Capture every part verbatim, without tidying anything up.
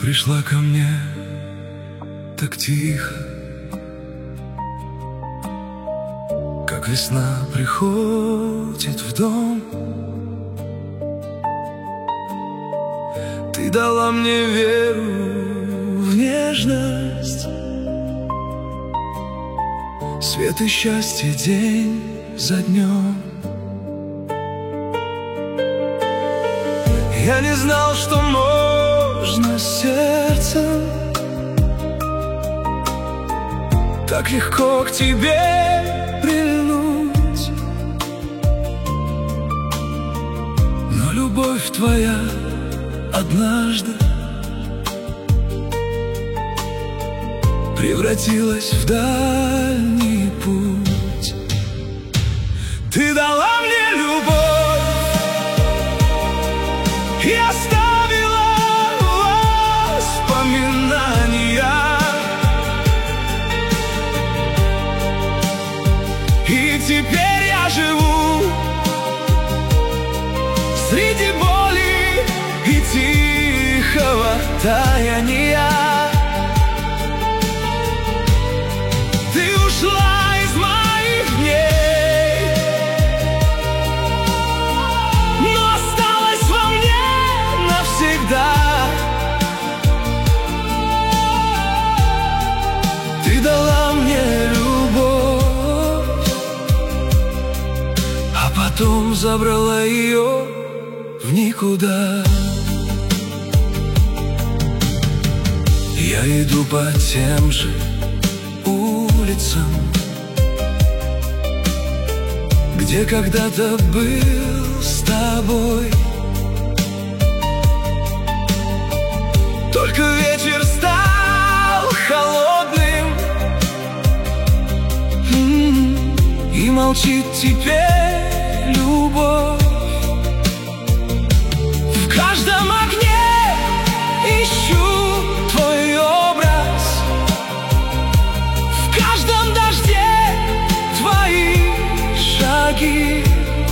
пришла ко мне так тихо, как весна приходит в дом. Ты дала мне веру в нежность, свет и счастье день за днем. Я не знал, что можно сердцем так легко к тебе прильнуть, но любовь твоя однажды превратилась в дальний путь. Ты дала мне любовь и оставила воспоминания, и теперь я живу среди боли и тихого таяния. Ты ушла из моих дней, но осталась во мне навсегда. Ты дала мне любовь, а потом забрала ее в никуда. Я иду по тем же улицам, где когда-то был с тобой. Только вечер стал холодным, и молчит теперь любовь. В каждом окне ищу твой образ, в каждом дожде твои шаги.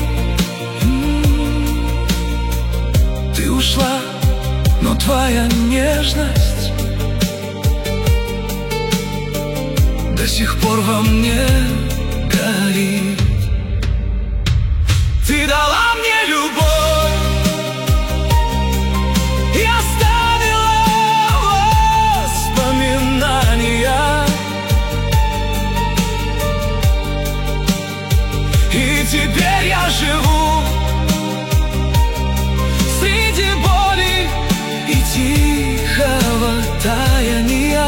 Ты ушла, но твоя нежность до сих пор во мне горит. Ты дала мне любовь и оставила воспоминания, и теперь я живу среди боли и тихого таяния.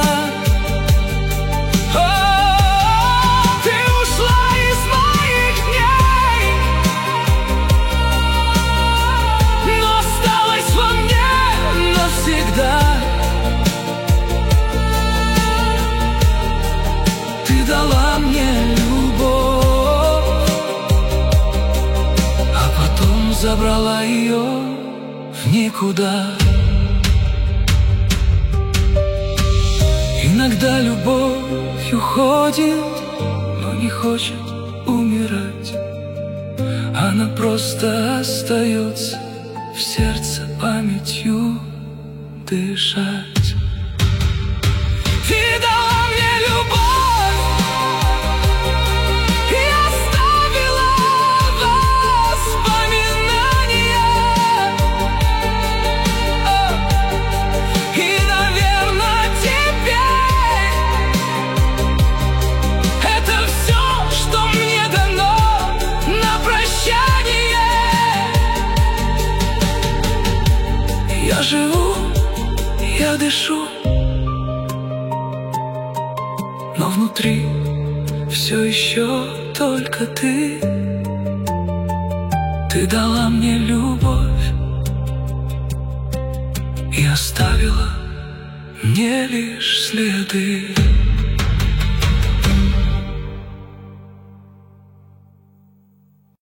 Ты дала мне любовь, а потом забрала ее в никуда. Иногда любовь уходит, но не хочет умирать. Она просто остается в сердце памятью дышать. Ты дала мне любовь и оставила воспоминания, и, наверное, теперь это все, что мне дано на прощание. Я живу, я дышу, но внутри все еще только ты. Ты дала мне любовь и оставила мне лишь следы.